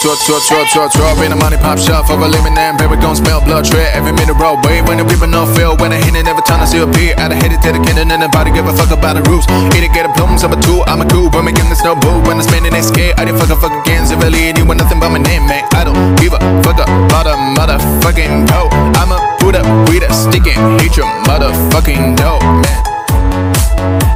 Draw in the money pop shop for a living and baby gon' smell blood tread every minute road wave when the people no feel when I hit it every time I see a peer I hit it to the kid and nobody give a fuck about the rules either get a plums I'm a two I'm a cool but making this no boo when I'm spending they scared I didn't fuck again so really anyone nothing but my name man I don't give a fuck about a motherfucking hoe I'ma put up with a stick and hate your motherfucking dope man